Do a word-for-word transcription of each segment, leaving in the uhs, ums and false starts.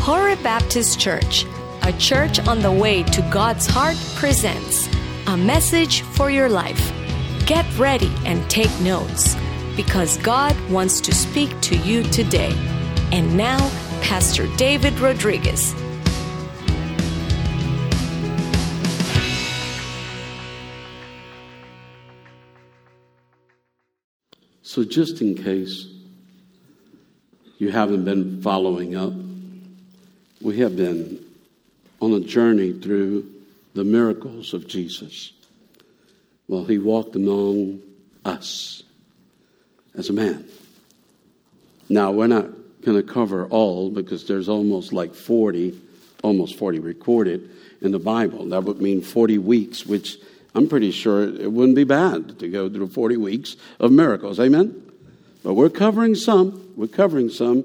Horeb Baptist Church, a church on the way to God's heart, presents a message for your life. Get ready and take notes, because God wants to speak to you today. And now, Pastor David Rodriguez. So just in case you haven't been following up, we have been on a journey through the miracles of Jesus. Well, he walked among us as a man. Now, we're not going to cover all because there's almost like forty, almost forty recorded in the Bible. That would mean forty weeks, which I'm pretty sure it wouldn't be bad to go through forty weeks of miracles. Amen? But we're covering some. We're covering some.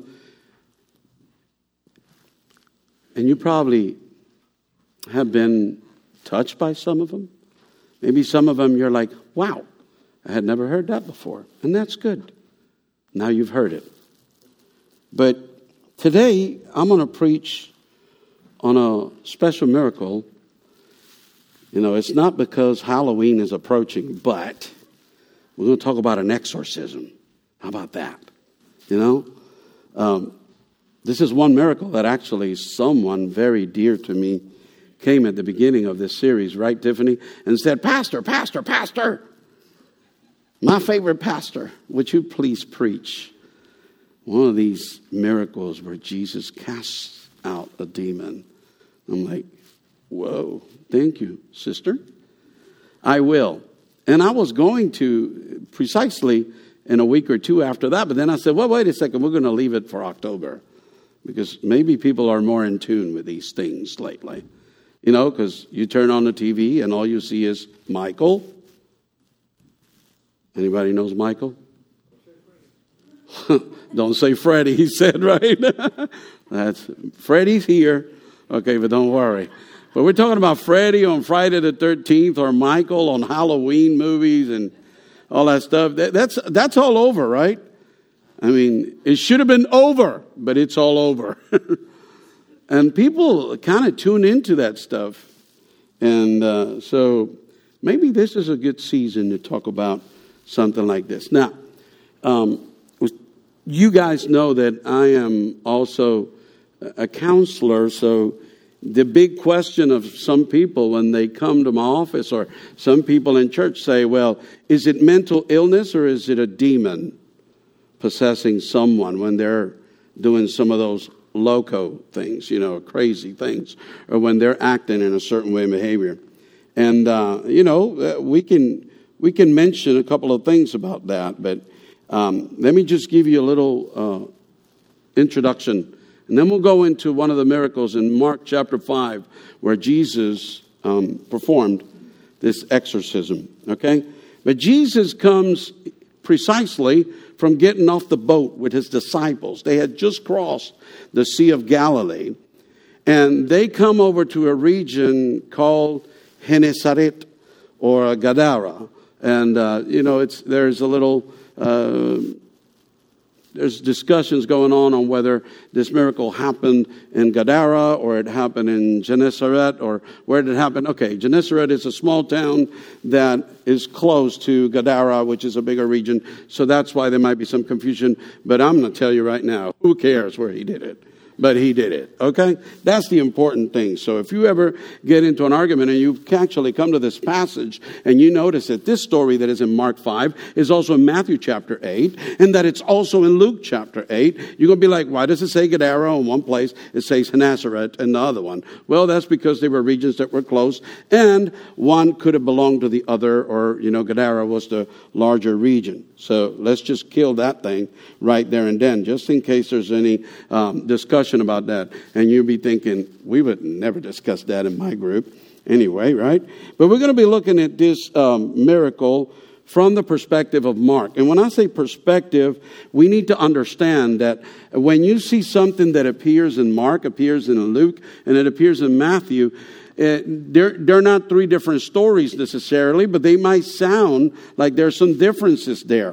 And you probably have been touched by some of them. Maybe some of them you're like, wow, I had never heard that before. And that's good. Now you've heard it. But today I'm going to preach on a special miracle. You know, it's not because Halloween is approaching, but we're going to talk about an exorcism. How about that? You know, um, this is one miracle that actually someone very dear to me came at the beginning of this series, right, Tiffany? And said, Pastor, Pastor, Pastor, my favorite pastor, would you please preach one of these miracles where Jesus casts out a demon? I'm like, whoa, thank you, sister. I will. And I was going to precisely in a week or two after that, but then I said, well, wait a second, we're going to leave it for October. Because maybe people are more in tune with these things lately. You know, because you turn on the T V and all you see is Michael. Anybody knows Michael? Don't say Freddie, he said, right? That's Freddie's here. Okay, but don't worry. But we're talking about Freddie on Friday the thirteenth or Michael on Halloween movies and all that stuff. That, that's that's all over, right? I mean, it should have been over, but it's all over. And people kind of tune into that stuff. And uh, so maybe this is a good season to talk about something like this. Now, um, you guys know that I am also a counselor. So the big question of some people when they come to my office or some people in church say, well, is it mental illness or is it a demon possessing someone when they're doing some of those loco things, you know, crazy things, or when they're acting in a certain way of behavior. And, uh, you know, we can we can mention a couple of things about that, but um, let me just give you a little uh, introduction. And then we'll go into one of the miracles in Mark chapter five where Jesus um, performed this exorcism, okay? But Jesus comes precisely from getting off the boat with his disciples. They had just crossed the Sea of Galilee. And they come over to a region called Gennesaret or Gadara. And, uh, you know, it's there's a little, uh, there's discussions going on on whether this miracle happened in Gadara or it happened in Gennesaret or where did it happen. Okay, Gennesaret is a small town that is close to Gadara, which is a bigger region. So that's why there might be some confusion. But I'm going to tell you right now, who cares where he did it? But he did it, okay? That's the important thing. So if you ever get into an argument and you actually come to this passage and you notice that this story that is in Mark five is also in Matthew chapter eight and that it's also in Luke chapter eight, you're going to be like, why does it say Gadara in one place? It says Gennesaret in the other one. Well, that's because they were regions that were close and one could have belonged to the other or, you know, Gadara was the larger region. So let's just kill that thing right there and then, just in case there's any um, discussion about that. And you'll be thinking, we would never discuss that in my group anyway, right? But we're going to be looking at this um, miracle from the perspective of Mark. And when I say perspective, we need to understand that when you see something that appears in Mark, appears in Luke, and it appears in Matthew, Uh, they're, they're not three different stories necessarily, but they might sound like there's some differences there.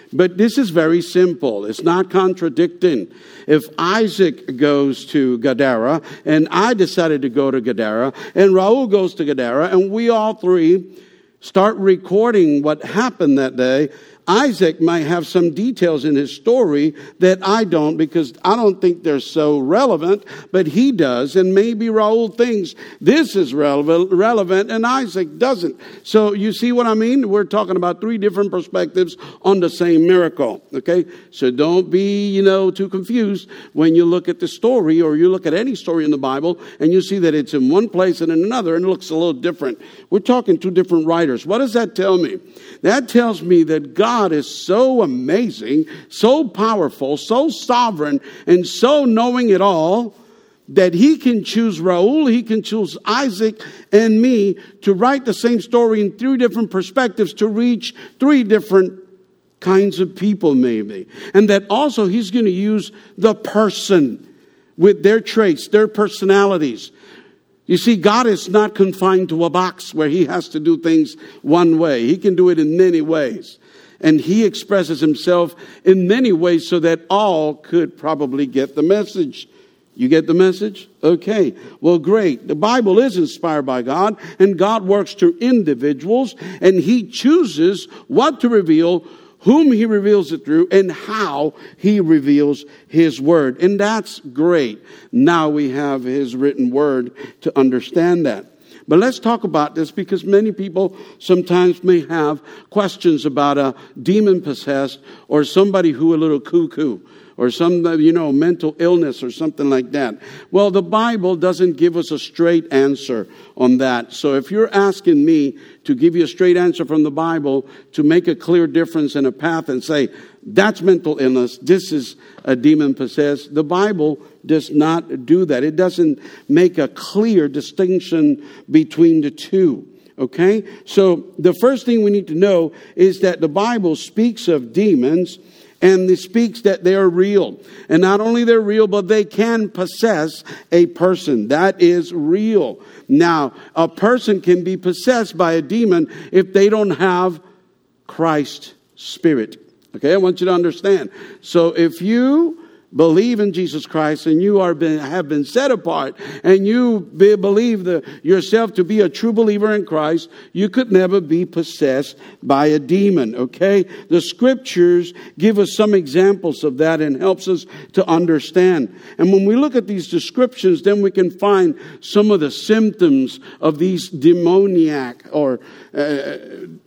But this is very simple. It's not contradicting. If Isaac goes to Gadara, and I decided to go to Gadara, and Raul goes to Gadara, and we all three start recording what happened that day, Isaac might have some details in his story that I don't, because I don't think they're so relevant, but he does. And maybe Raul thinks this is relevant, relevant and Isaac doesn't. So you see what I mean? We're talking about three different perspectives on the same miracle. Okay? So don't be, you know, too confused when you look at the story, or you look at any story in the Bible and you see that it's in one place and in another and it looks a little different. We're talking two different writers. What does that tell me? That tells me that God God is so amazing, so powerful, so sovereign, and so knowing it all that he can choose Raul, he can choose Isaac and me to write the same story in three different perspectives to reach three different kinds of people maybe. And that also he's going to use the person with their traits, their personalities. You see, God is not confined to a box where he has to do things one way. He can do it in many ways. And he expresses himself in many ways so that all could probably get the message. You get the message? Okay. Well, great. The Bible is inspired by God, and God works through individuals, and he chooses what to reveal, whom he reveals it through, and how he reveals his word. And that's great. Now we have his written word to understand that. But let's talk about this, because many people sometimes may have questions about a demon possessed or somebody who a little cuckoo or some, you know, mental illness or something like that. Well, the Bible doesn't give us a straight answer on that. So if you're asking me to give you a straight answer from the Bible to make a clear difference in a path and say, that's mental illness, this is a demon possessed, the Bible does not do that. It doesn't make a clear distinction between the two. Okay? So the first thing we need to know is that the Bible speaks of demons, and it speaks that they are real. And not only they're real, but they can possess a person. That is real. Now, a person can be possessed by a demon if they don't have Christ's Spirit. Okay, I want you to understand. So if you believe in Jesus Christ and you are been, have been set apart and you be, believe the, yourself to be a true believer in Christ, you could never be possessed by a demon, okay? The scriptures give us some examples of that and helps us to understand. And when we look at these descriptions, then we can find some of the symptoms of these demoniac or uh,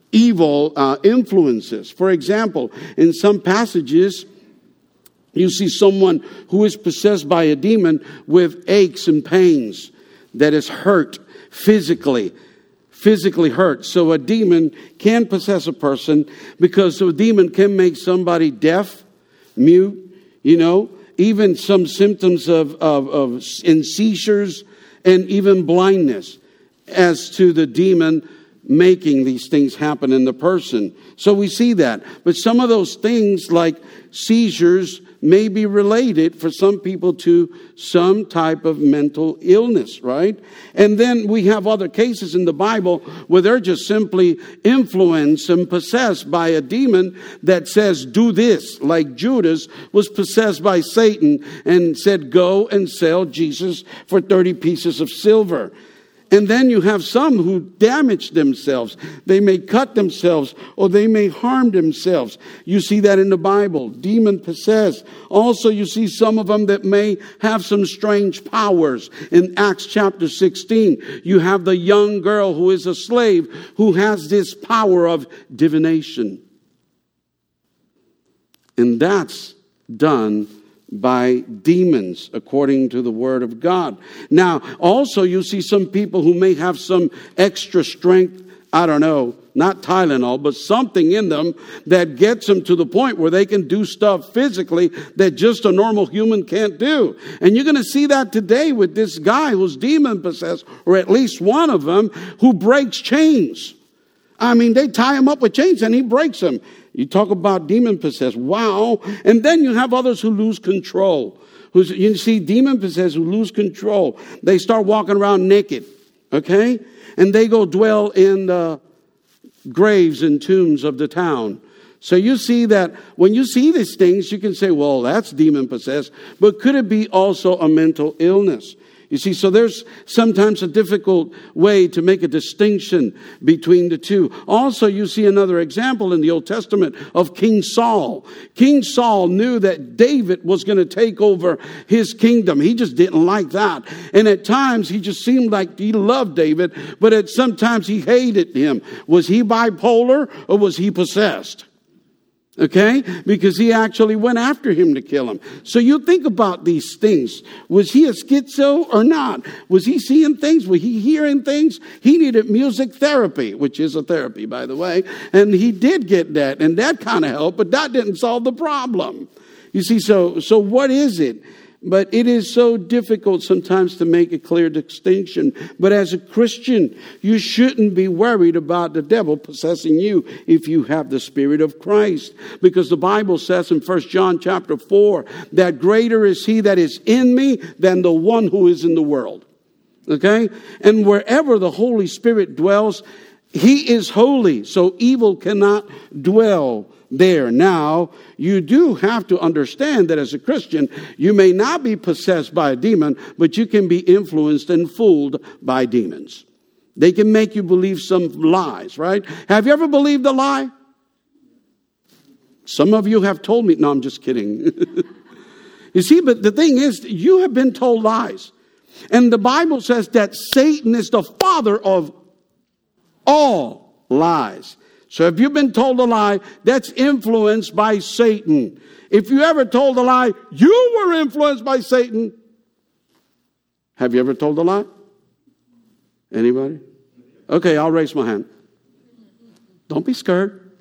evil uh, influences. For example, in some passages, you see someone who is possessed by a demon with aches and pains, that is hurt physically, physically hurt. So a demon can possess a person because a demon can make somebody deaf, mute, you know, even some symptoms of, of, of in seizures and even blindness as to the demon making these things happen in the person. So we see that. But some of those things like seizures may be related for some people to some type of mental illness, right? And then we have other cases in the Bible where they're just simply influenced and possessed by a demon that says, do this, like Judas was possessed by Satan and said, go and sell Jesus for thirty pieces of silver. And then you have some who damage themselves. They may cut themselves or they may harm themselves. You see that in the Bible. Demon possessed. Also, you see some of them that may have some strange powers. In Acts chapter sixteen, you have the young girl who is a slave who has this power of divination. And that's done by demons, according to the Word of God. Now, also you see some people who may have some extra strength, I don't know, not Tylenol, but something in them that gets them to the point where they can do stuff physically that just a normal human can't do. And you're going to see that today with this guy who's demon possessed, or at least one of them, who breaks chains. I mean, they tie him up with chains and he breaks them. You talk about demon possessed. Wow. And then you have others who lose control. Who's, you see demon possessed who lose control. They start walking around naked. Okay? And they go dwell in the graves and tombs of the town. So you see that when you see these things, you can say, well, that's demon-possessed. But could it be also a mental illness? You see, so there's sometimes a difficult way to make a distinction between the two. Also, you see another example in the Old Testament of King Saul. King Saul knew that David was going to take over his kingdom. He just didn't like that. And at times, he just seemed like he loved David, but at sometimes he hated him. Was he bipolar or was he possessed? Okay? Because he actually went after him to kill him. So you think about these things. Was he a schizo or not? Was he seeing things? Was he hearing things? He needed music therapy, which is a therapy, by the way. And he did get that. And that kind of helped, but that didn't solve the problem. You see, so, so what is it? But it is so difficult sometimes to make a clear distinction. But as a Christian, you shouldn't be worried about the devil possessing you if you have the Spirit of Christ. Because the Bible says in First John chapter four that greater is he that is in me than the one who is in the world. Okay? And wherever the Holy Spirit dwells, he is holy. So evil cannot dwell there. Now, you do have to understand that as a Christian, you may not be possessed by a demon, but you can be influenced and fooled by demons. They can make you believe some lies, right? Have you ever believed a lie? Some of you have told me. No, I'm just kidding. You see, but the thing is, you have been told lies. And the Bible says that Satan is the father of all lies. So if you've been told a lie, that's influenced by Satan. If you ever told a lie, you were influenced by Satan. Have you ever told a lie? Anybody? Okay, I'll raise my hand. Don't be scared.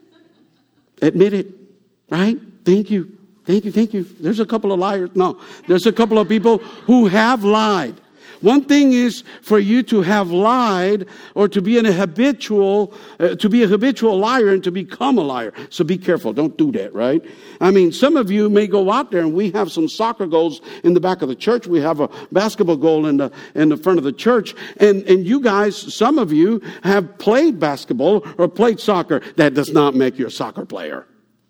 Admit it, right? Thank you. Thank you, thank you. There's a couple of liars. No, there's a couple of people who have lied. One thing is for you to have lied or to be in a habitual, uh, to be a habitual liar and to become a liar. So be careful. Don't do that, right? I mean, some of you may go out there and we have some soccer goals in the back of the church. We have a basketball goal in the, in the front of the church. And, and you guys, some of you have played basketball or played soccer. That does not make you a soccer player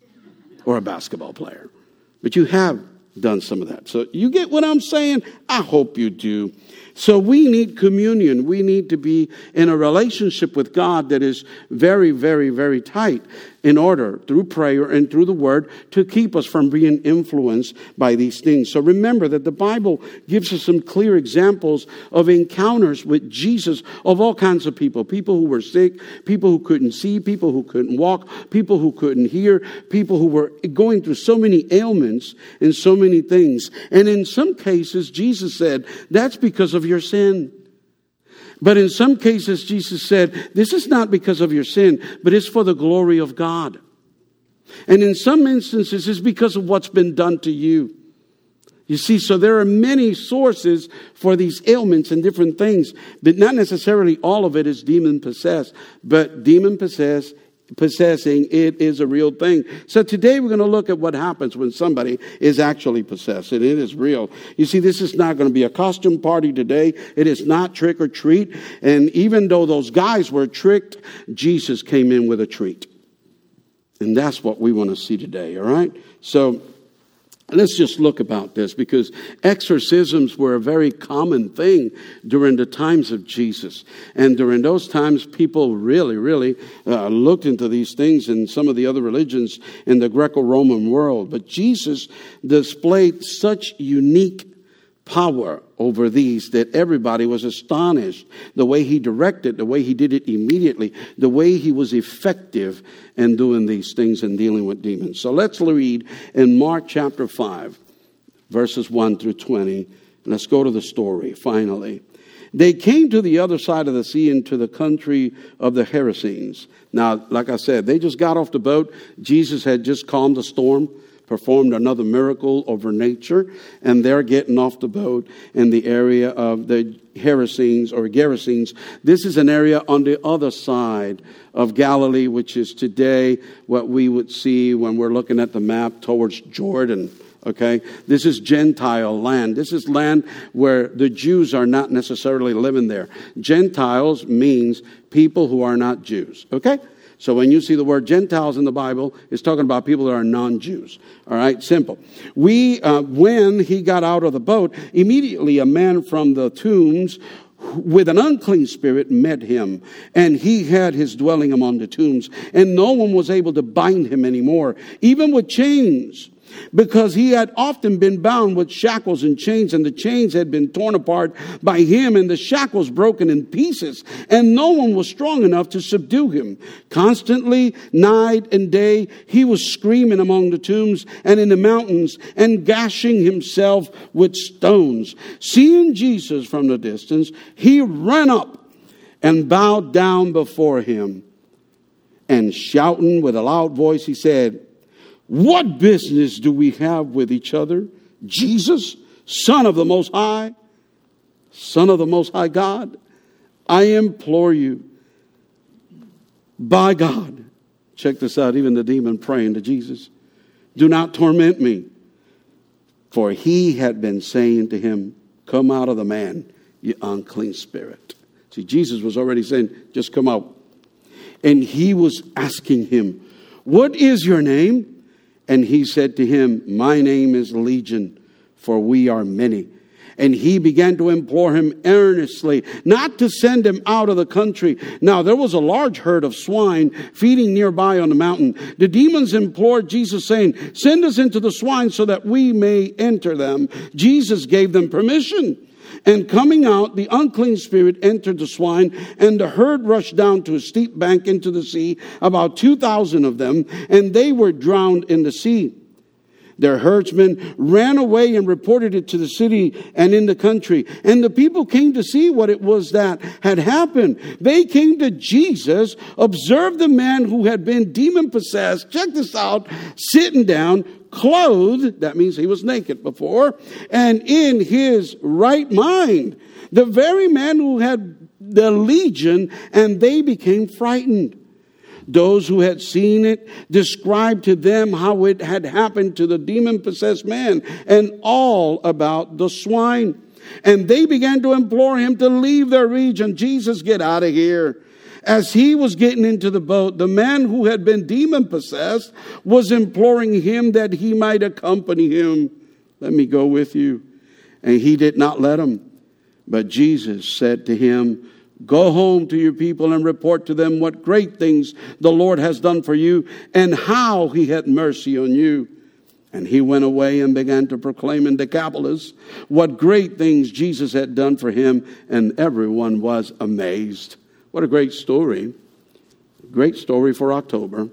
or a basketball player. But you have done some of that. So you get what I'm saying? I hope you do. So we need communion. We need to be in a relationship with God that is very, very, very tight in order, through prayer and through the Word, to keep us from being influenced by these things. So remember that the Bible gives us some clear examples of encounters with Jesus of all kinds of people. People who were sick, people who couldn't see, people who couldn't walk, people who couldn't hear, people who were going through so many ailments and so many things. And in some cases, Jesus said, that's because of your sin. But in some cases, Jesus said, this is not because of your sin, but it's for the glory of God. And in some instances, it's because of what's been done to you. You see, so there are many sources for these ailments and different things, but not necessarily all of it is demon-possessed. But demon-possessed, possessing, it is a real thing. So today we're going to look at what happens when somebody is actually possessed, and it is real. You see, this is not going to be a costume party today. It is not trick or treat. And even though those guys were tricked, Jesus came in with a treat. And that's what we want to see today, all right? So let's just look about this, because exorcisms were a very common thing during the times of Jesus. And during those times, people really, really uh, looked into these things in some of the other religions in the Greco-Roman world. But Jesus displayed such unique power over these that everybody was astonished. The way he directed, the way he did it immediately, the way he was effective in doing these things and dealing with demons. So let's read in Mark chapter five, verses one through twenty. Let's go to the story, finally. They came to the other side of the sea into the country of the Gerasenes. Now, like I said, they just got off the boat. Jesus had just calmed the storm, performed another miracle over nature, and they're getting off the boat in the area of the Gerasenes or Gerasenes. This is an area on the other side of Galilee, which is today what we would see when we're looking at the map towards Jordan. Okay, this is Gentile land. This is land where the Jews are not necessarily living there. Gentiles means people who are not Jews. Okay? So when you see the word Gentiles in the Bible, it's talking about people that are non-Jews. All right, simple. We, uh, when he got out of the boat, immediately a man from the tombs with an unclean spirit met him, and he had his dwelling among the tombs, and no one was able to bind him anymore, even with chains, because he had often been bound with shackles and chains, and the chains had been torn apart by him, and the shackles broken in pieces, and no one was strong enough to subdue him. Constantly, night and day, he was screaming among the tombs and in the mountains, and gashing himself with stones. Seeing Jesus from the distance, he ran up and bowed down before him, and shouting with a loud voice, he said, "What business do we have with each other? Jesus, Son of the Most High, Son of the Most High God, I implore you, by God," check this out, even the demon praying to Jesus, "do not torment me." For he had been saying to him, "Come out of the man, you unclean spirit." See, Jesus was already saying, just come out. And he was asking him, "What is your name?" And he said to him, "My name is Legion, for we are many." And he began to implore him earnestly not to send him out of the country. Now there was a large herd of swine feeding nearby on the mountain. The demons implored Jesus, saying, "Send us into the swine so that we may enter them." Jesus gave them permission. And coming out, the unclean spirit entered the swine, and the herd rushed down to a steep bank into the sea, about two thousand of them, and they were drowned in the sea. Their herdsmen ran away and reported it to the city and in the country. And the people came to see what it was that had happened. They came to Jesus, observed the man who had been demon-possessed, check this out, sitting down, clothed, that means he was naked before, and in his right mind. The very man who had the legion, and they became frightened. Those who had seen it described to them how it had happened to the demon-possessed man and all about the swine. And they began to implore him to leave their region. Jesus, get out of here. As he was getting into the boat, the man who had been demon-possessed was imploring him that he might accompany him. "Let me go with you." And he did not let him. But Jesus said to him, "Go home to your people and report to them what great things the Lord has done for you and how he had mercy on you." And he went away and began to proclaim in Decapolis what great things Jesus had done for him, and everyone was amazed. What a great story. Great story for October.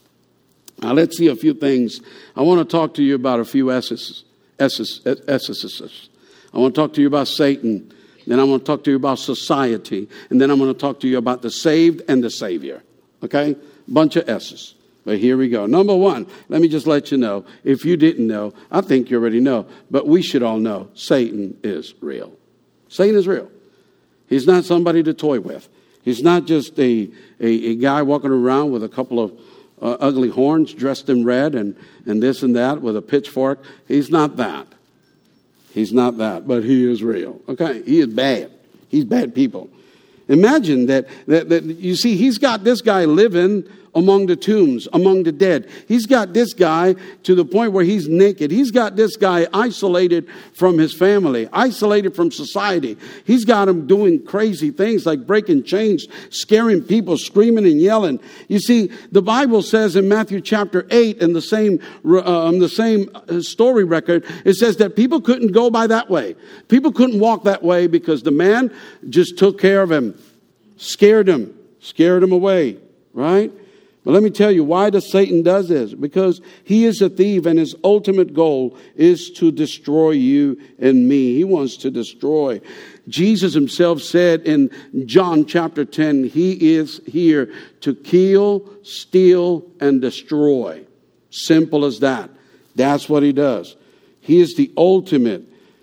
Now let's see a few things. I want to talk to you about a few S's. S's, S's. I want to talk to you about Satan. Then I want to talk to you about society. And then I'm going to talk to you about the saved and the Savior. Okay? Bunch of S's. But here we go. Number one, let me just let you know. If you didn't know, I think you already know. But we should all know Satan is real. Satan is real. He's not somebody to toy with. He's not just a, a, a guy walking around with a couple of uh, ugly horns dressed in red and, and this and that with a pitchfork. He's not that. He's not that, but he is real. Okay, he is bad. He's bad people. Imagine that, that, that you see, he's got this guy living among the tombs, among the dead. He's got this guy to the point where he's naked. He's got this guy isolated from his family, isolated from society. He's got him doing crazy things like breaking chains, scaring people, screaming and yelling. You see, the Bible says in Matthew chapter eight, in the same, um, the same story record, it says that people couldn't go by that way. People couldn't walk that way because the man just took care of him, scared him, scared him away, right? But let me tell you, why does Satan does this? Because he is a thief, and his ultimate goal is to destroy you and me. He wants to destroy. Jesus himself said in John chapter ten, he is here to kill, steal, and destroy. Simple as that. That's what he does. He is the ultimate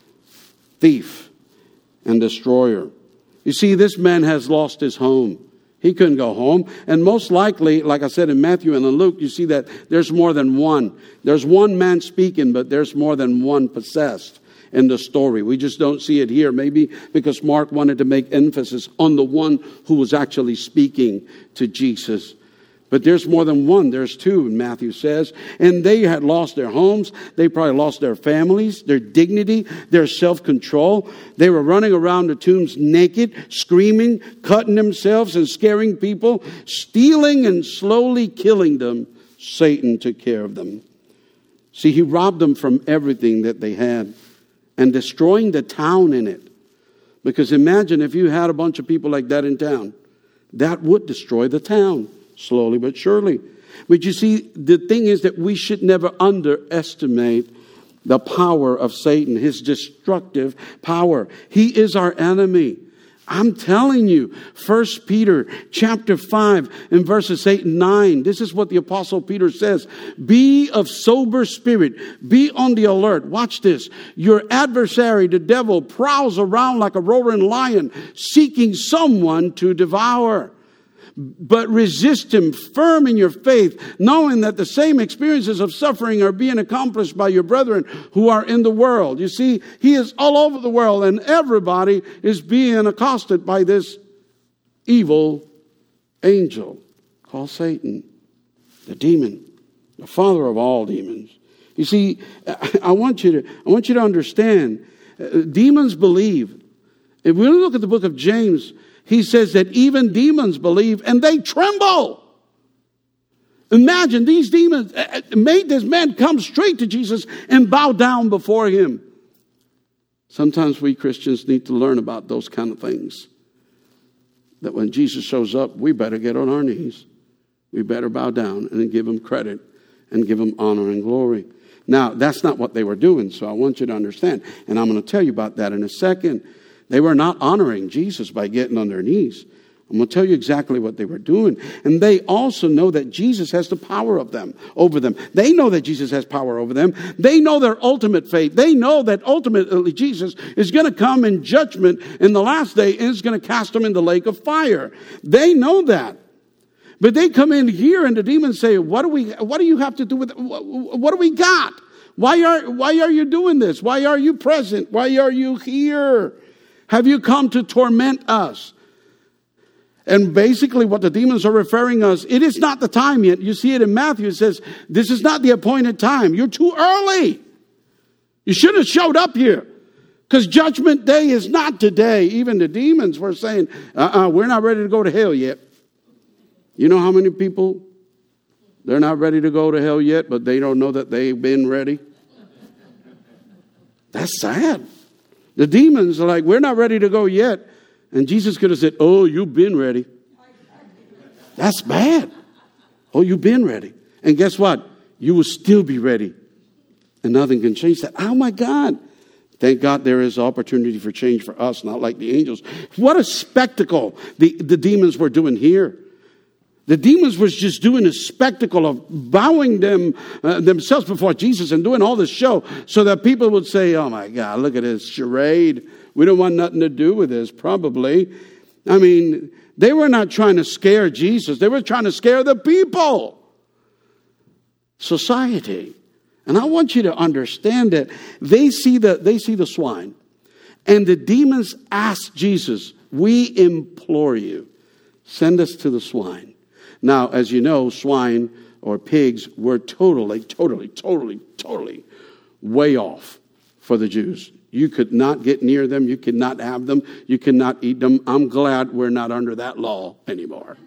thief and destroyer. You see, this man has lost his home. He couldn't go home. And most likely, like I said in Matthew and in Luke, you see that there's more than one. There's one man speaking, but there's more than one possessed in the story. We just don't see it here. Maybe because Mark wanted to make emphasis on the one who was actually speaking to Jesus. But there's more than one. There's two, Matthew says. And they had lost their homes. They probably lost their families, their dignity, their self-control. They were running around the tombs naked, screaming, cutting themselves and scaring people, stealing and slowly killing them. Satan took care of them. See, he robbed them from everything that they had and destroying the town in it. Because imagine if you had a bunch of people like that in town. That would destroy the town. Slowly but surely. But you see, the thing is that we should never underestimate the power of Satan, his destructive power. He is our enemy. I'm telling you, First Peter chapter five and verses eight and nine, this is what the Apostle Peter says. Be of sober spirit. Be on the alert. Watch this. Your adversary, the devil, prowls around like a roaring lion, seeking someone to devour. But resist him firm in your faith, knowing that the same experiences of suffering are being accomplished by your brethren who are in the world. You see, he is all over the world, and everybody is being accosted by this evil angel called Satan, the demon, the father of all demons. You see, I want you to, I want you to understand, uh, demons believe. If we look at the book of James, he says that even demons believe and they tremble. Imagine these demons made this man come straight to Jesus and bow down before him. Sometimes we Christians need to learn about those kind of things. That when Jesus shows up, we better get on our knees. We better bow down and give him credit and give him honor and glory. Now, that's not what they were doing, so I want you to understand. And I'm going to tell you about that in a second. They were not honoring Jesus by getting on their knees. I'm going to tell you exactly what they were doing. And they also know that Jesus has the power of them, over them. They know that Jesus has power over them. They know their ultimate fate. They know that ultimately Jesus is going to come in judgment in the last day and is going to cast them in the lake of fire. They know that. But they come in here and the demons say, what do we, what do you have to do with it? What do we got? Why are, why are you doing this? Why are you present? Why are you here? Have you come to torment us? And basically what the demons are referring us, it is not the time yet. You see it in Matthew. It says, this is not the appointed time. You're too early. You should have showed up here. Because judgment day is not today. Even the demons were saying, uh-uh, we're not ready to go to hell yet. You know how many people, they're not ready to go to hell yet, but they don't know that they've been ready? That's sad. The demons are like, we're not ready to go yet. And Jesus could have said, oh, you've been ready. That's bad. Oh, you've been ready. And guess what? You will still be ready. And nothing can change that. Oh, my God. Thank God there is opportunity for change for us, not like the angels. What a spectacle the, the demons were doing here. The demons was just doing a spectacle of bowing them uh, themselves before Jesus and doing all this show so that people would say, oh my God, look at this charade. We don't want nothing to do with this, probably. I mean, they were not trying to scare Jesus. They were trying to scare the people. Society. And I want you to understand that they see the, they see the swine. And the demons ask Jesus, we implore you, send us to the swine. Now, as you know, swine or pigs were totally, totally, totally, totally way off for the Jews. You could not get near them. You could not have them. You could not eat them. I'm glad we're not under that law anymore.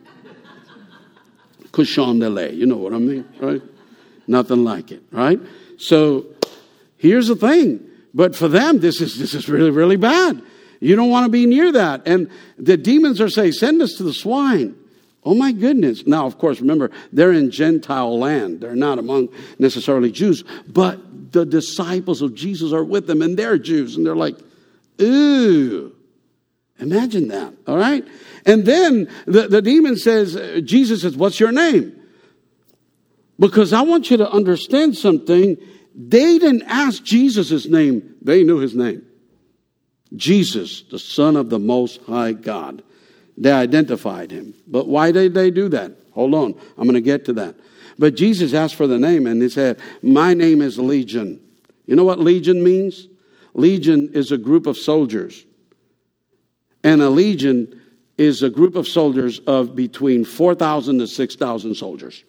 Cochon de lait, you know what I mean, right? Nothing like it, right? So here's the thing. But for them, this is this is really, really bad. You don't want to be near that. And the demons are saying, send us to the swine. Oh, my goodness. Now, of course, remember, they're in Gentile land. They're not among necessarily Jews. But the disciples of Jesus are with them, and they're Jews. And they're like, ooh, imagine that, all right? And then the, the demon says, Jesus says, what's your name? Because I want you to understand something. They didn't ask Jesus his name. They knew his name. Jesus, the Son of the Most High God. They identified him. But why did they do that? Hold on. I'm going to get to that. But Jesus asked for the name and he said, my name is Legion. You know what Legion means? Legion is a group of soldiers. And a legion is a group of soldiers of between four thousand to six thousand soldiers.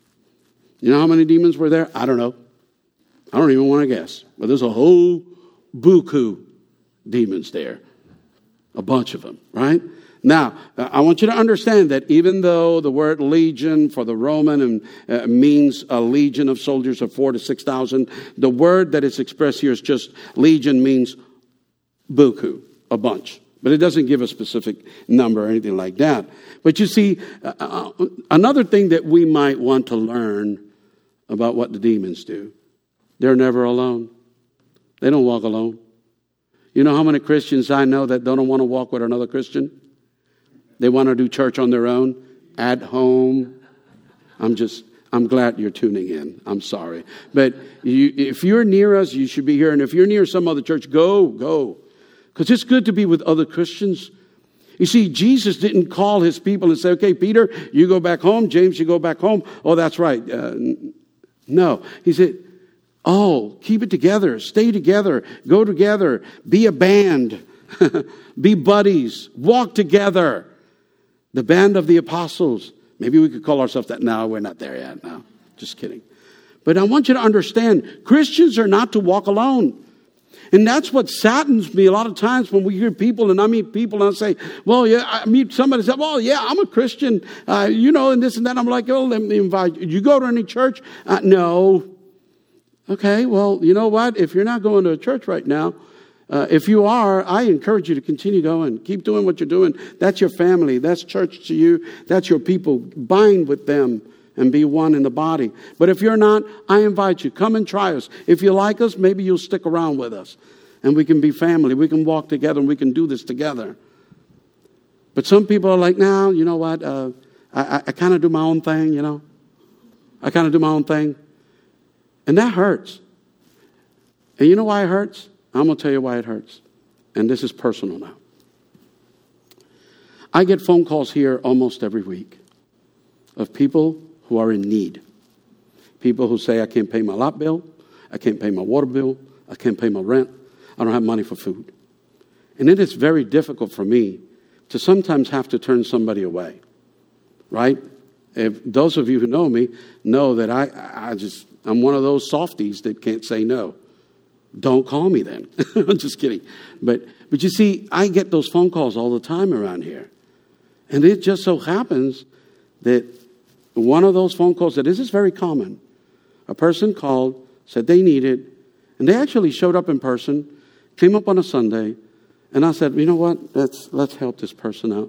You know how many demons were there? I don't know. I don't even want to guess. But there's a whole buku demons there. A bunch of them, right? Now, I want you to understand that even though the word legion for the Roman and, uh, means a legion of soldiers of four to six thousand, the word that is expressed here is just legion means buku, a bunch. But it doesn't give a specific number or anything like that. But you see, uh, another thing that we might want to learn about what the demons do, they're never alone. They don't walk alone. You know how many Christians I know that don't want to walk with another Christian? They want to do church on their own, at home. I'm just, I'm glad you're tuning in. I'm sorry. But you, if you're near us, you should be here. And if you're near some other church, go, go. Because it's good to be with other Christians. You see, Jesus didn't call his people and say, okay, Peter, you go back home. James, you go back home. Oh, that's right. Uh, no. He said, oh, keep it together. Stay together. Go together. Be a band. Be buddies. Walk together. The band of the apostles. Maybe we could call ourselves that. No, we're not there yet. No, just kidding. But I want you to understand, Christians are not to walk alone. And that's what saddens me a lot of times when we hear people, and I meet people and I say, well, yeah, I meet somebody and say, well, yeah, I'm a Christian, uh, you know, and this and that. I'm like, oh, let me invite you. You go to any church? Uh, no. Okay, well, you know what? If you're not going to a church right now, Uh, if you are, I encourage you to continue going. Keep doing what you're doing. That's your family. That's church to you. That's your people. Bind with them and be one in the body. But if you're not, I invite you. Come and try us. If you like us, maybe you'll stick around with us. And we can be family. We can walk together and we can do this together. But some people are like, now, you know what? Uh, I, I kind of do my own thing, you know. I kind of do my own thing. And that hurts. And you know why it hurts? I'm going to tell you why it hurts. And this is personal now. I get phone calls here almost every week of people who are in need. People who say, I can't pay my lot bill. I can't pay my water bill. I can't pay my rent. I don't have money for food. And it is very difficult for me to sometimes have to turn somebody away. Right? If those of you who know me know that I, I just, I'm one of those softies that can't say no. Don't call me then. I'm just kidding. But but you see, I get those phone calls all the time around here. And it just so happens that one of those phone calls, that this is very common. A person called, said they needed, and they actually showed up in person, came up on a Sunday, and I said, you know what, let's, let's help this person out.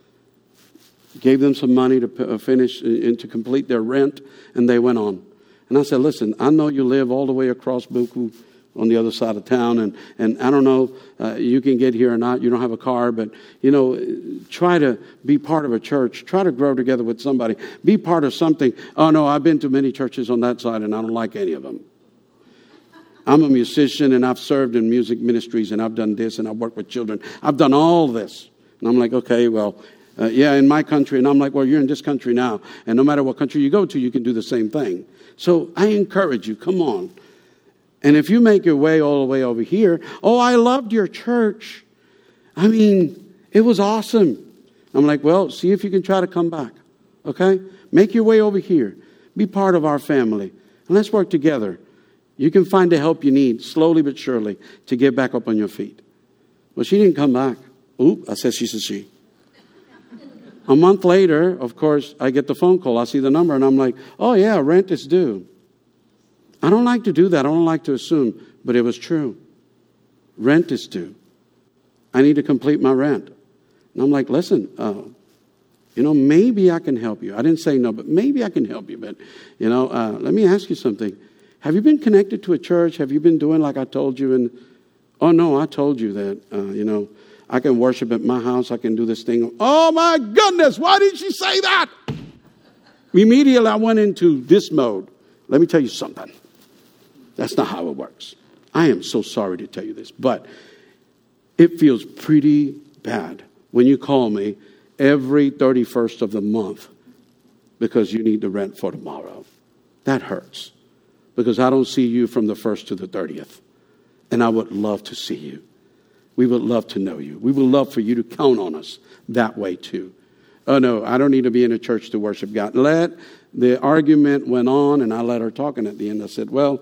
Gave them some money to p- finish and to complete their rent, and they went on. And I said, listen, I know you live all the way across Buku, on the other side of town, and, and I don't know, uh, you can get here or not, you don't have a car, but, you know, try to be part of a church. Try to grow together with somebody. Be part of something. Oh, no, I've been to many churches on that side, and I don't like any of them. I'm a musician, and I've served in music ministries, and I've done this, and I've worked with children. I've done all this. And I'm like, okay, well, uh, yeah, in my country. And I'm like, well, you're in this country now, and no matter what country you go to, you can do the same thing. So I encourage you, come on. And if you make your way all the way over here, oh, I loved your church. I mean, it was awesome. I'm like, well, see if you can try to come back. Okay? Make your way over here. Be part of our family. And let's work together. You can find the help you need, slowly but surely, to get back up on your feet. Well, she didn't come back. Oop, I said she's a she. A month later, of course, I get the phone call. I see the number, and I'm like, oh, yeah, rent is due. I don't like to do that. I don't like to assume, but it was true. Rent is due. I need to complete my rent. And I'm like, listen, uh, you know, maybe I can help you. I didn't say no, but maybe I can help you. But, you know, uh, let me ask you something. Have you been connected to a church? Have you been doing like I told you? And oh, no, I told you that, uh, you know, I can worship at my house. I can do this thing. Oh, my goodness, why did she say that? Immediately, I went into this mode. Let me tell you something. That's not how it works. I am so sorry to tell you this, but it feels pretty bad when you call me every thirty-first of the month because you need the rent for tomorrow. That hurts because I don't see you from the first to the thirtieth, and I would love to see you. We would love to know you. We would love for you to count on us that way too. Oh, no, I don't need to be in a church to worship God. Let the argument went on, and I let her talk, and at the end I said, well,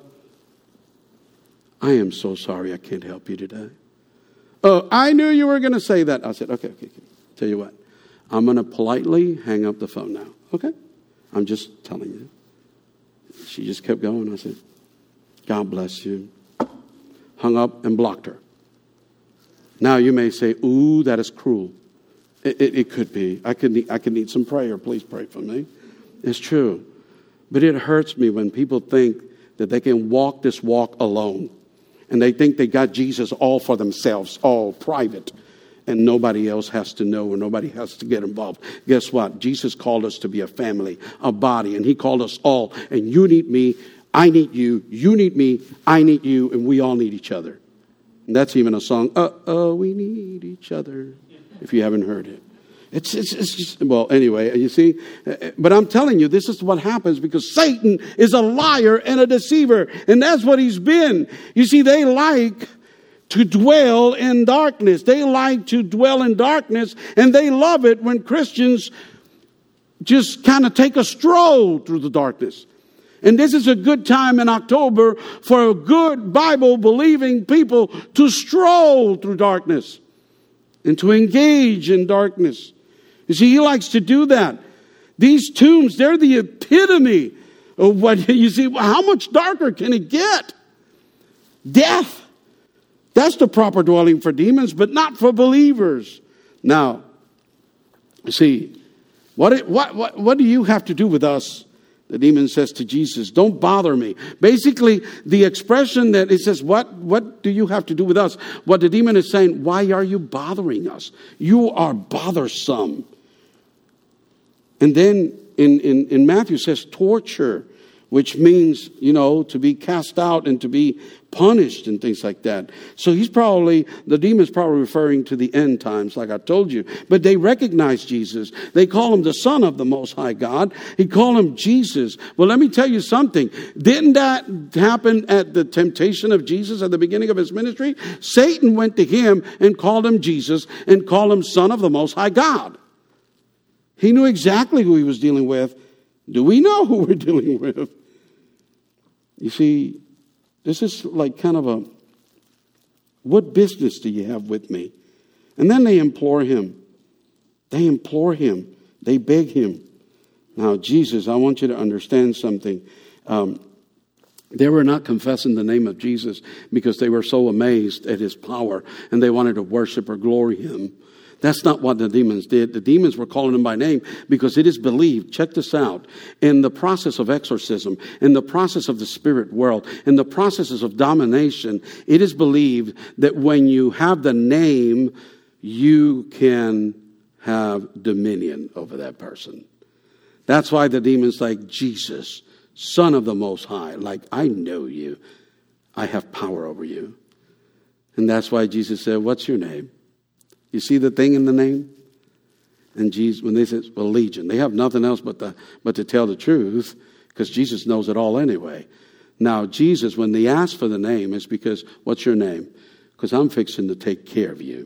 I am so sorry I can't help you today. Oh, I knew you were going to say that. I said, okay, okay, okay. Tell you what, I'm going to politely hang up the phone now, okay? I'm just telling you. She just kept going. I said, God bless you. Hung up and blocked her. Now you may say, ooh, that is cruel. It, it, it could be. I could, need, I could need some prayer. Please pray for me. It's true. But it hurts me when people think that they can walk this walk alone. And they think they got Jesus all for themselves, all private. And nobody else has to know or nobody has to get involved. Guess what? Jesus called us to be a family, a body. And he called us all. And you need me. I need you. You need me. I need you. And we all need each other. And that's even a song. Uh-oh, we need each other. If you haven't heard it. It's, it's, it's just, well, anyway, you see. But I'm telling you, this is what happens because Satan is a liar and a deceiver. And that's what he's been. You see, they like to dwell in darkness. They like to dwell in darkness. And they love it when Christians just kind of take a stroll through the darkness. And this is a good time in October for a good Bible-believing people to stroll through darkness and to engage in darkness. You see, he likes to do that. These tombs, they're the epitome of what, you see, how much darker can it get? Death. That's the proper dwelling for demons, but not for believers. Now, see, what, what, what, what do you have to do with us? The demon says to Jesus, don't bother me. Basically, the expression that it says, what, what do you have to do with us? What the demon is saying, why are you bothering us? You are bothersome. And then in, in, in Matthew it says torture, which means, you know, to be cast out and to be punished and things like that. So he's probably, the demon's probably referring to the end times, like I told you. But they recognize Jesus. They call him the Son of the Most High God. He called him Jesus. Well, let me tell you something. Didn't that happen at the temptation of Jesus at the beginning of his ministry? Satan went to him and called him Jesus and called him Son of the Most High God. He knew exactly who he was dealing with. Do we know who we're dealing with? You see, this is like kind of a, what business do you have with me? And then they implore him. They implore him. They beg him. Now, Jesus, I want you to understand something. Um, they were not confessing the name of Jesus because they were so amazed at his power and they wanted to worship or glory him. That's not what the demons did. The demons were calling him by name because it is believed, check this out, in the process of exorcism, in the process of the spirit world, in the processes of domination, it is believed that when you have the name, you can have dominion over that person. That's why the demons like Jesus, Son of the Most High, like, I know you. I have power over you. And that's why Jesus said, what's your name? You see the thing in the name? And Jesus, when they said, well, Legion, they have nothing else but, the, but to tell the truth because Jesus knows it all anyway. Now, Jesus, when they ask for the name, it's because, what's your name? Because I'm fixing to take care of you.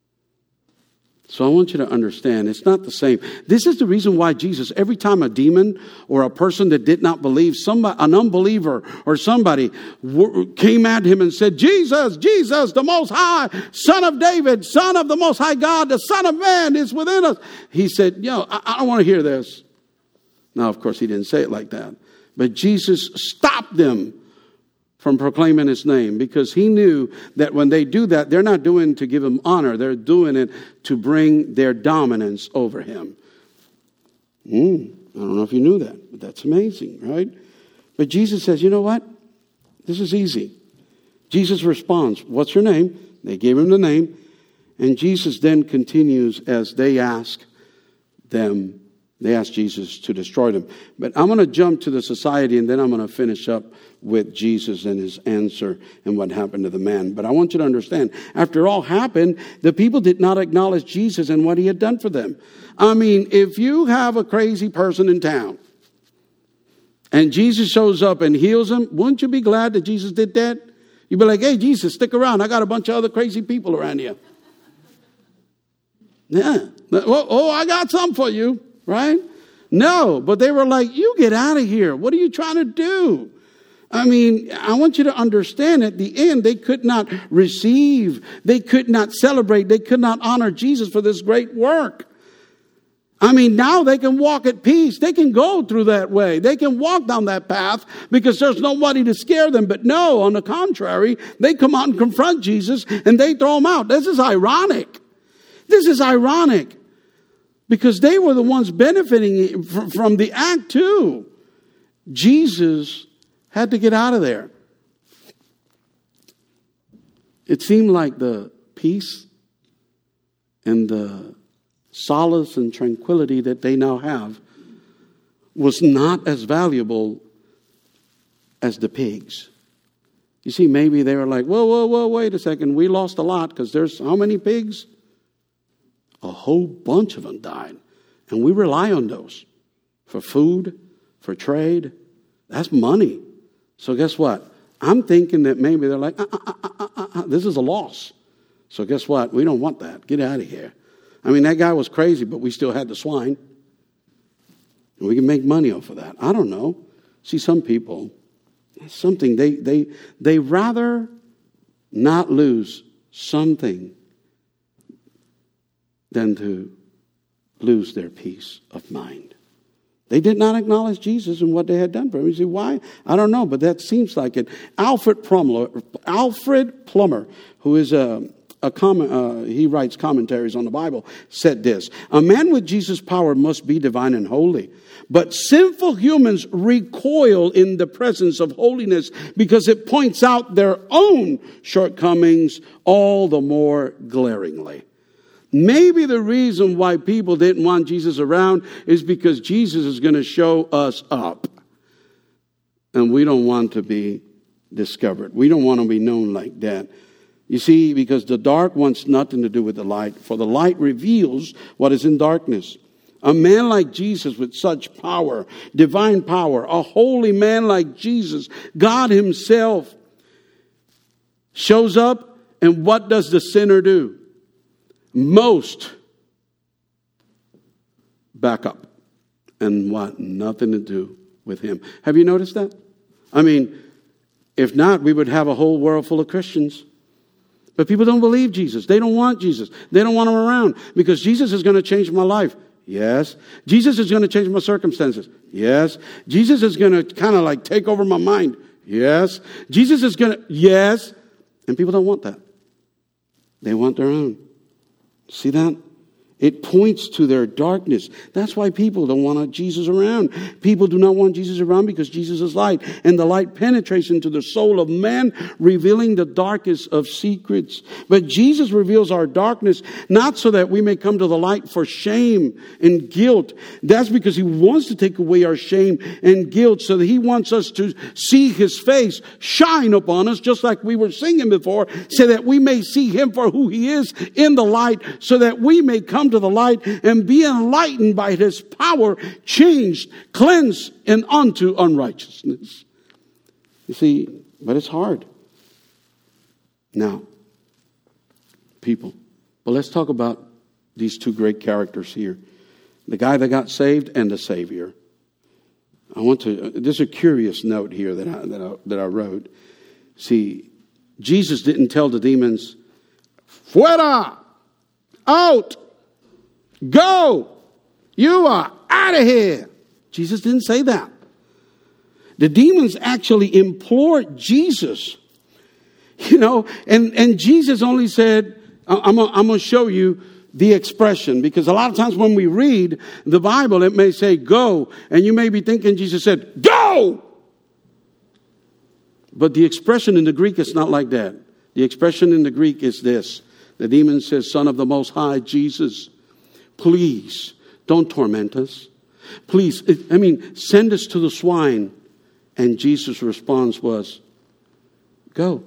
So I want you to understand, it's not the same. This is the reason why Jesus, every time a demon or a person that did not believe, somebody, an unbeliever or somebody came at him and said, Jesus, Jesus, the Most High, Son of David, Son of the Most High God, the Son of Man is within us. He said, yo, I, I don't want to hear this. Now, of course, he didn't say it like that. But Jesus stopped them from proclaiming his name because he knew that when they do that, they're not doing it to give him honor. They're doing it to bring their dominance over him. Mm, I don't know if you knew that, but that's amazing, right? But Jesus says, you know what? This is easy. Jesus responds, what's your name? They gave him the name. And Jesus then continues as they ask them, they ask Jesus to destroy them. But I'm going to jump to the society and then I'm going to finish up with Jesus and his answer and what happened to the man. But I want you to understand, after all happened, the people did not acknowledge Jesus and what he had done for them. I mean, if you have a crazy person in town and Jesus shows up and heals him, wouldn't you be glad that Jesus did that? You'd be like, hey, Jesus, stick around. I got a bunch of other crazy people around here. Yeah. Oh, oh, I got some for you, right? No, but they were like, you get out of here. What are you trying to do? I mean, I want you to understand at the end, they could not receive. They could not celebrate. They could not honor Jesus for this great work. I mean, now they can walk at peace. They can go through that way. They can walk down that path because there's nobody to scare them. But no, on the contrary, they come out and confront Jesus and they throw him out. This is ironic. This is ironic because they were the ones benefiting from the act too. Jesus had to get out of there. It seemed like the peace and the solace and tranquility that they now have was not as valuable as the pigs. You see, maybe they were like, whoa, whoa, whoa, wait a second. We lost a lot because there's how many pigs? A whole bunch of them died. And we rely on those for food, for trade. That's money. So guess what? I'm thinking that maybe they're like, uh, uh, uh, uh, uh, uh, this is a loss. So guess what? We don't want that. Get out of here. I mean, that guy was crazy, but we still had the swine. And we can make money off of that. I don't know. See, some people, something, they they they rather not lose something than to lose their peace of mind. They did not acknowledge Jesus and what they had done for him. You see, why? I don't know, but that seems like it. Alfred Plummer, Alfred Plummer, who is a A comment, uh, he writes commentaries on the Bible, said this: a man with Jesus' power must be divine and holy. But sinful humans recoil in the presence of holiness because it points out their own shortcomings all the more glaringly. Maybe the reason why people didn't want Jesus around is because Jesus is going to show us up. And we don't want to be discovered. We don't want to be known like that. You see, because the dark wants nothing to do with the light, for the light reveals what is in darkness. A man like Jesus with such power, divine power, a holy man like Jesus, God himself, shows up, and what does the sinner do? Most back up and want nothing to do with him. Have you noticed that? I mean, if not, we would have a whole world full of Christians. But people don't believe Jesus. They don't want Jesus. They don't want him around because Jesus is going to change my life. Yes. Jesus is going to change my circumstances. Yes. Jesus is going to kind of like take over my mind. Yes. Jesus is going to, yes. And people don't want that. They want their own. See that? It points to their darkness. That's why people don't want Jesus around. People do not want Jesus around because Jesus is light. And the light penetrates into the soul of man, revealing the darkest of secrets. But Jesus reveals our darkness, not so that we may come to the light for shame and guilt. That's because he wants to take away our shame and guilt, so that he wants us to see his face shine upon us, just like we were singing before, so that we may see him for who he is in the light, so that we may come to the light and be enlightened by his power, changed, cleansed, and unto unrighteousness. You see, but it's hard. Now, people. Well, let's talk about these two great characters here. The guy that got saved and the Savior. I want to, there's a curious note here that I, that I, that I wrote. See, Jesus didn't tell the demons, fuera, out, go, you are out of here. Jesus didn't say that. The demons actually implored Jesus, you know, and, and Jesus only said, I'm, I'm going to show you the expression, because a lot of times when we read the Bible, it may say go, and you may be thinking Jesus said, go. But the expression in the Greek is not like that. The expression in the Greek is this. The demon says, Son of the Most High, Jesus, please don't torment us. Please, I mean, send us to the swine. And Jesus' response was, go.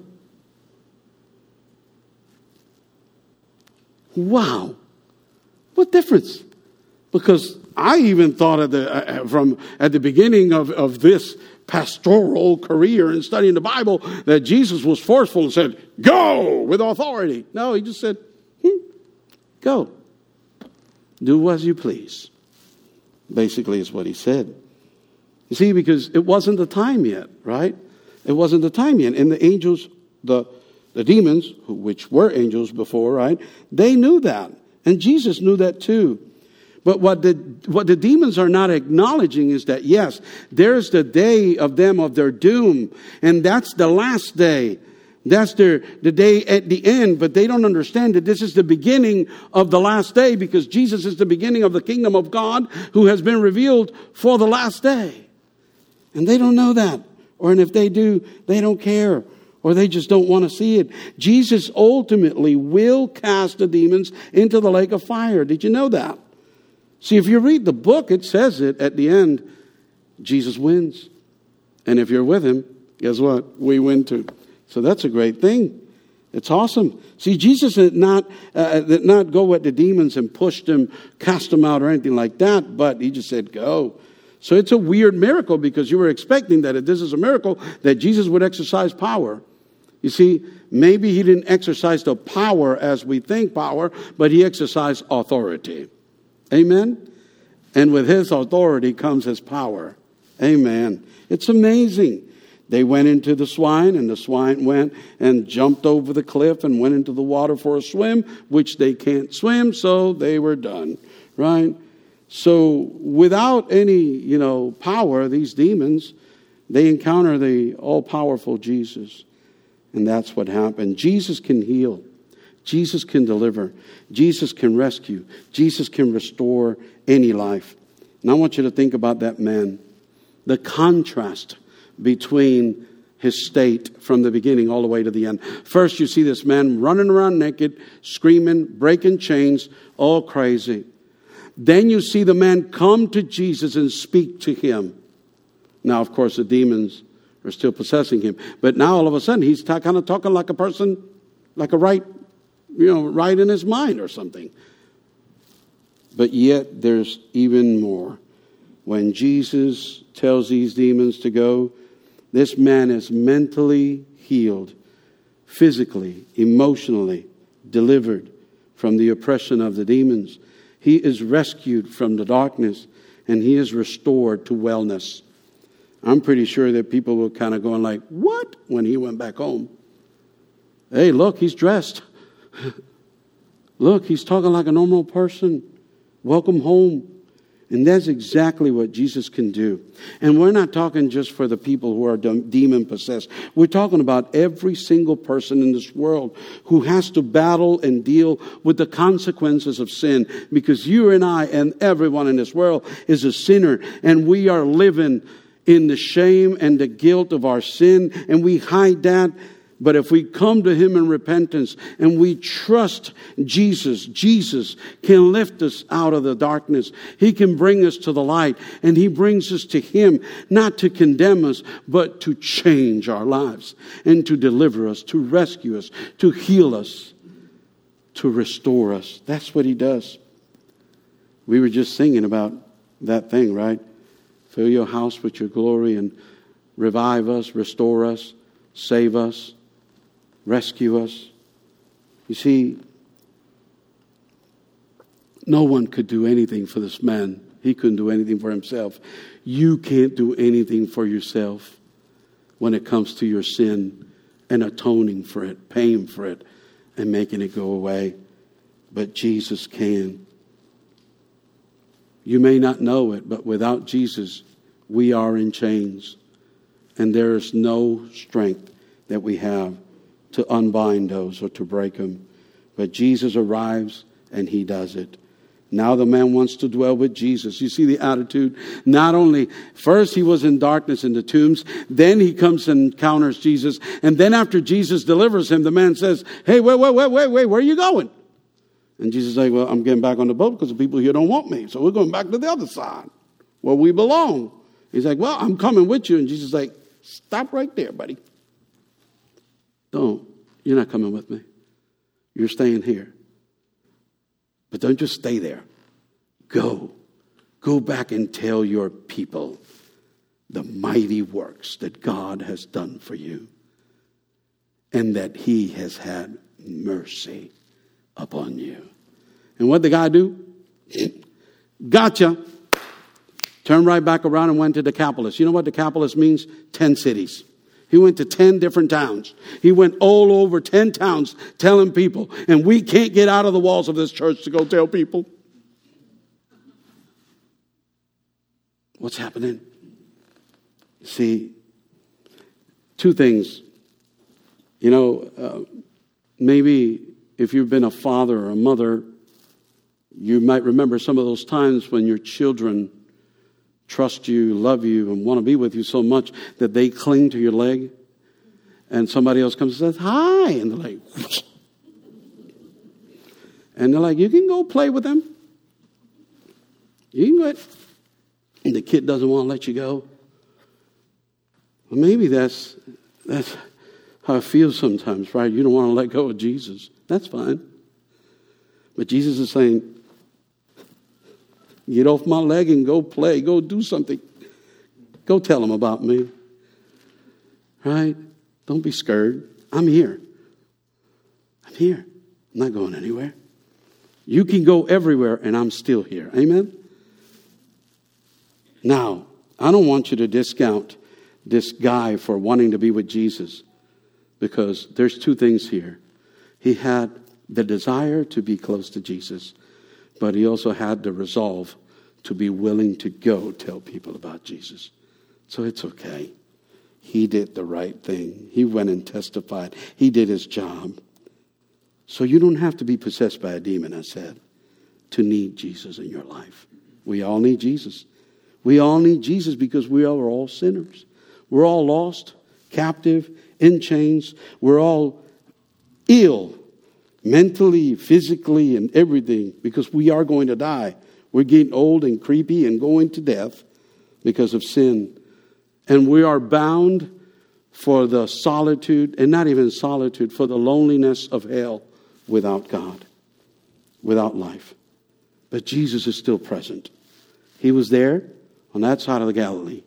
Wow. What difference? Because I even thought at the, uh, from, at the beginning of, of this pastoral career in studying the Bible that Jesus was forceful and said, go with authority. No, he just said, hmm, go. Do as you please. Basically is what he said. You see, because it wasn't the time yet, right? It wasn't the time yet. And the angels, the, the demons, who, which were angels before, right? They knew that. And Jesus knew that too. But what the, what the demons are not acknowledging is that, yes, there's the day of them, of their doom. And that's the last day. That's their, the day at the end. But they don't understand that this is the beginning of the last day, because Jesus is the beginning of the kingdom of God who has been revealed for the last day. And they don't know that. Or and if they do, they don't care. Or they just don't want to see it. Jesus ultimately will cast the demons into the lake of fire. Did you know that? See, if you read the book, it says it at the end. Jesus wins. And if you're with him, guess what? We win too. So that's a great thing. It's awesome. See, Jesus did not, uh, did not go at the demons and push them, cast them out or anything like that. But he just said, go. So it's a weird miracle, because you were expecting that if this is a miracle, that Jesus would exercise power. You see, maybe he didn't exercise the power as we think power, but he exercised authority. Amen? And with his authority comes his power. Amen. It's amazing. They went into the swine, and the swine went and jumped over the cliff and went into the water for a swim, which they can't swim, so they were done. Right? So without any, you know, power, these demons, they encounter the all-powerful Jesus. And that's what happened. Jesus can heal. Jesus can deliver. Jesus can rescue. Jesus can restore any life. And I want you to think about that man. The contrast between his state from the beginning all the way to the end. First, you see this man running around naked, screaming, breaking chains, all crazy. Then you see the man come to Jesus and speak to him. Now, of course, the demons are still possessing him. But now, all of a sudden, he's ta- kind of talking like a person, like a right, you know, right in his mind or something. But yet, there's even more. When Jesus tells these demons to go, this man is mentally healed, physically, emotionally delivered from the oppression of the demons. He is rescued from the darkness, and he is restored to wellness. I'm pretty sure that people were kind of going like, what? When he went back home. Hey, look, he's dressed. Look, he's talking like a normal person. Welcome home. And that's exactly what Jesus can do. And we're not talking just for the people who are demon-possessed. We're talking about every single person in this world who has to battle and deal with the consequences of sin. Because you and I and everyone in this world is a sinner. And we are living in the shame and the guilt of our sin. And we hide that. But if we come to him in repentance and we trust Jesus, Jesus can lift us out of the darkness. He can bring us to the light, and he brings us to him, not to condemn us, but to change our lives and to deliver us, to rescue us, to heal us, to restore us. That's what he does. We were just singing about that thing, right? Fill your house with your glory and revive us, restore us, save us. Rescue us. You see, no one could do anything for this man. He couldn't do anything for himself. You can't do anything for yourself when it comes to your sin and atoning for it, paying for it, and making it go away. But Jesus can. You may not know it, but without Jesus, we are in chains. And there is no strength that we have to unbind those or to break them. But Jesus arrives and he does it. Now the man wants to dwell with Jesus. You see the attitude? Not only, first he was in darkness in the tombs, then he comes and encounters Jesus. And then after Jesus delivers him, the man says, hey, wait, wait, wait, wait, wait, where are you going? And Jesus is like, well, I'm getting back on the boat because the people here don't want me. So we're going back to the other side where we belong. He's like, well, I'm coming with you. And Jesus is like, stop right there, buddy. Don't. You're not coming with me. You're staying here. But don't just stay there. Go. Go back and tell your people the mighty works that God has done for you, and that he has had mercy upon you. And what did God do? Gotcha. Turned right back around and went to Decapolis. You know what Decapolis means? Ten cities. He went to ten different towns. He went all over ten towns telling people. And we can't get out of the walls of this church to go tell people. What's happening? See, two things. You know, uh, maybe if you've been a father or a mother, you might remember some of those times when your children trust you, love you, and want to be with you so much that they cling to your leg. And somebody else comes and says, hi. And they're like, whoosh. And they're like, you can go play with them. You can go ahead. And the kid doesn't want to let you go. Well, maybe that's that's how it feels sometimes, right? You don't want to let go of Jesus. That's fine. But Jesus is saying, get off my leg and go play. Go do something. Go tell them about me. Right? Don't be scared. I'm here. I'm here. I'm not going anywhere. You can go everywhere and I'm still here. Amen? Now, I don't want you to discount this guy for wanting to be with Jesus, because there's two things here. He had the desire to be close to Jesus, but he also had the resolve to be willing to go tell people about Jesus. So it's okay. He did the right thing. He went and testified. He did his job. So you don't have to be possessed by a demon, I said, to need Jesus in your life. We all need Jesus. We all need Jesus because we are all sinners. We're all lost, captive, in chains. We're all ill, mentally, physically, and everything, because we are going to die. We're getting old and creepy and going to death because of sin. And we are bound for the solitude, and not even solitude, for the loneliness of hell without God, without life. But Jesus is still present. He was there on that side of the Galilee.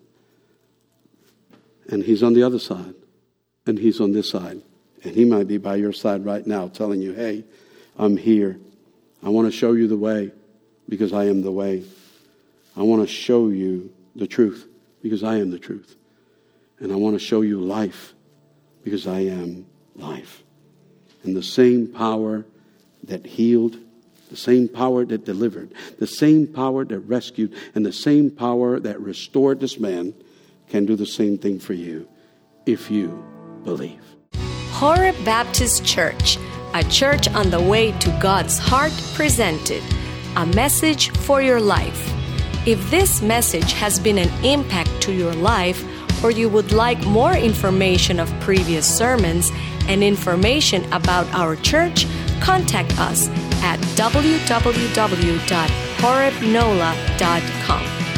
And he's on the other side. And he's on this side. And he might be by your side right now telling you, hey, I'm here. I want to show you the way because I am the way. I want to show you the truth because I am the truth. And I want to show you life because I am life. And the same power that healed, the same power that delivered, the same power that rescued, and the same power that restored this man can do the same thing for you if you believe. Horeb Baptist Church, a church on the way to God's heart, presented a message for your life. If this message has been an impact to your life, or you would like more information of previous sermons and information about our church, contact us at w w w dot horeb nola dot com.